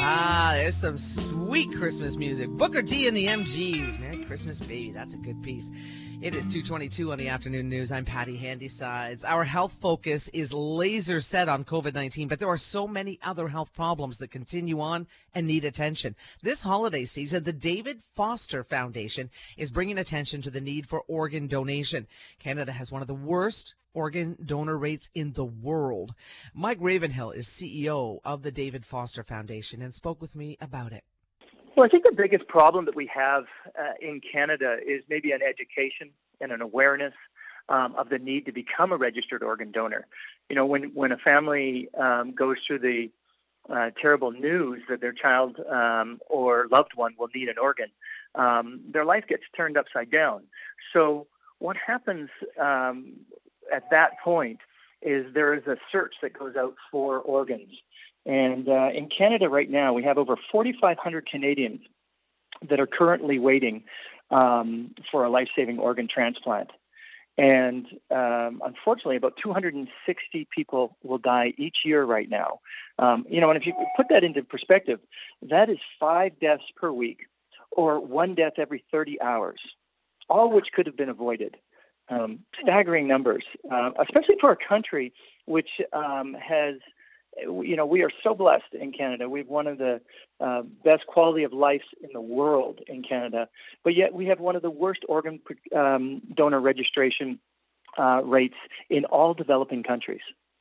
Ah, there's some sweet Christmas music. Booker T and the MGs. Merry Christmas, baby. That's a good piece. It is 2:22 on the afternoon news. I'm Patty Handysides. Our health focus is laser set on COVID-19, but there are so many other health problems that continue on and need attention. This holiday season, the David Foster Foundation is bringing attention to the need for organ donation. Canada has one of the worst organ donor rates in the world. Mike Ravenhill is CEO of the David Foster Foundation and spoke with me about it. Well, I think the biggest problem that we have in Canada is maybe an education and an awareness of the need to become a registered organ donor. You know, when a family goes through the terrible news that their child or loved one will need an organ, their life gets turned upside down. So what happens at that point is there is a search that goes out for organs. And in Canada right now, we have over 4,500 Canadians that are currently waiting for a life-saving organ transplant. And unfortunately, about 260 people will die each year right now. And if you put that into perspective, that is 5 deaths per week or 1 death every 30 hours, all which could have been avoided. Staggering numbers, especially for a country which has, we are so blessed in Canada. We have one of the best quality of life in the world in Canada, but yet we have one of the worst organ donor registration rates in all developing countries.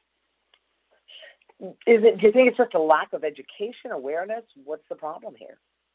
Do you think it's just a lack of education, awareness? What's the problem here?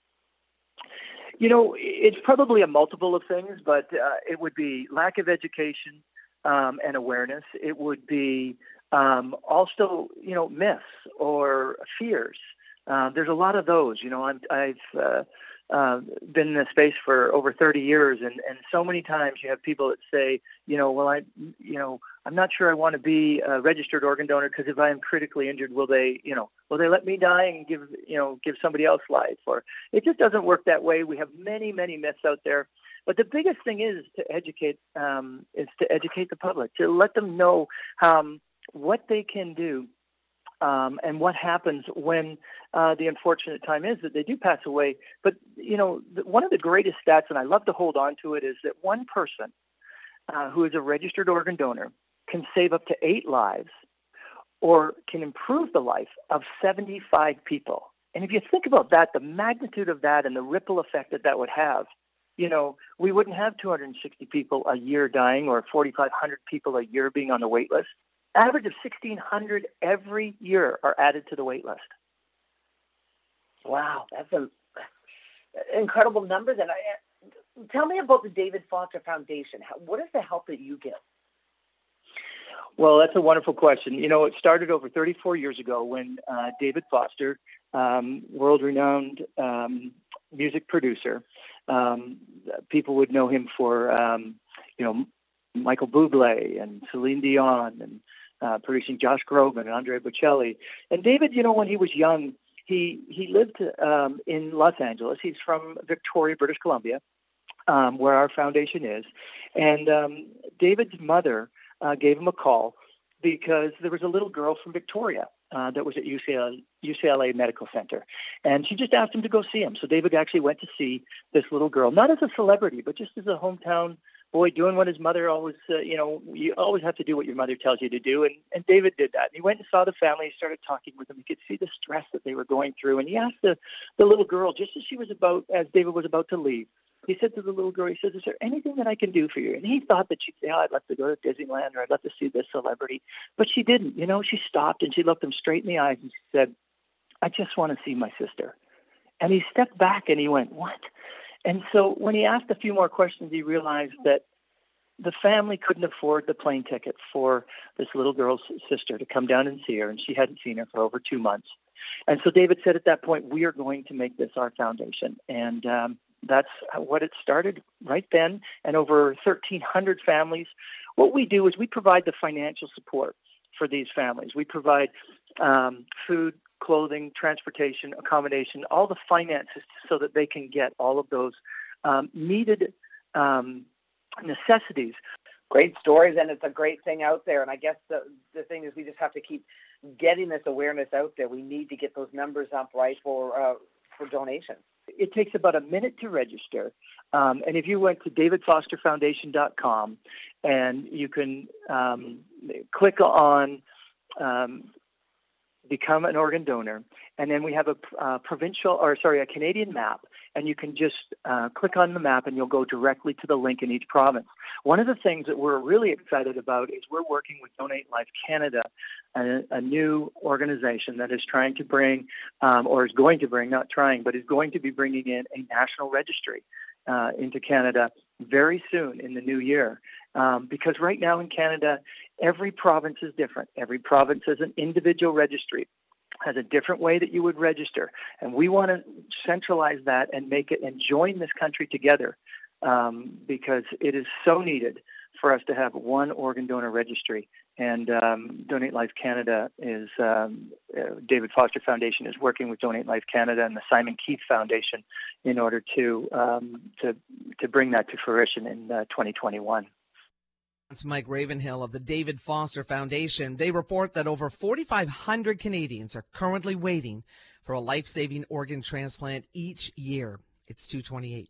It's probably a multiple of things, but it would be lack of education and awareness. It would be also, myths or fears. There's a lot of those. I've been in this space for over 30 years, and so many times you have people that say, I'm not sure I want to be a registered organ donor because if I am critically injured, will they let me die and give somebody else life? Or it just doesn't work that way. We have many, many myths out there. But the biggest thing is to educate the public, to let them know what they can do and what happens when the unfortunate time is that they do pass away. But, one of the greatest stats, and I love to hold on to it, is that one person who is a registered organ donor can save up to 8 lives or can improve the life of 75 people. And if you think about that, the magnitude of that and the ripple effect that would have, we wouldn't have 260 people a year dying or 4,500 people a year being on the wait list. Average of 1,600 every year are added to the wait list. Wow, that's incredible numbers. And tell me about the David Foster Foundation. What is the help that you give? Well, that's a wonderful question. It started over 34 years ago when David Foster, world-renowned music producer, people would know him for, Michael Bublé and Celine Dion and producing Josh Groban and Andrea Bocelli. And David, when he was young, he lived in Los Angeles. He's from Victoria, British Columbia, where our foundation is. And David's mother gave him a call because there was a little girl from Victoria that was at UCLA Medical Center. And she just asked him to go see him. So David actually went to see this little girl, not as a celebrity, but just as a hometown boy doing what his mother always, you always have to do what your mother tells you to do. And David did that. He went and saw the family, started talking with them. He could see the stress that they were going through. And he asked the little girl, just as David was about to leave, he said to the little girl, he says, "Is there anything that I can do for you?" And he thought that she'd say, "Oh, I'd love to go to Disneyland or I'd love to see this celebrity." But she didn't. She stopped and she looked him straight in the eyes and she said, "I just want to see my sister." And he stepped back and he went, "What?" And so when he asked a few more questions, he realized that the family couldn't afford the plane ticket for this little girl's sister to come down and see her, and she hadn't seen her for over 2 months. And so David said at that point, we are going to make this our foundation. And that's what it started right then, and over 1,300 families. What we do is we provide the financial support for these families. We provide food, clothing, transportation, accommodation, all the finances so that they can get all of those needed necessities. Great stories, and it's a great thing out there. And I guess the thing is we just have to keep getting this awareness out there. We need to get those numbers up, right, for donations. It takes about a minute to register. And if you went to davidfosterfoundation.com and you can click on become an organ donor, and then we have a Canadian map, and you can just click on the map and you'll go directly to the link in each province. One of the things that we're really excited about is we're working with Donate Life Canada, a new organization that is trying to bring, or is going to bring, not trying, but is going to be bringing in a national registry into Canada very soon in the new year. Because right now in Canada, every province is different. Every province has an individual registry, has a different way that you would register. And we want to centralize that and make it and join this country together because it is so needed for us to have one organ donor registry. And Donate Life Canada is, David Foster Foundation is working with Donate Life Canada and the Simon Keith Foundation in order to bring that to fruition in 2021. That's Mike Ravenhill of the David Foster Foundation. They report that over 4,500 Canadians are currently waiting for a life-saving organ transplant each year. It's 2:28.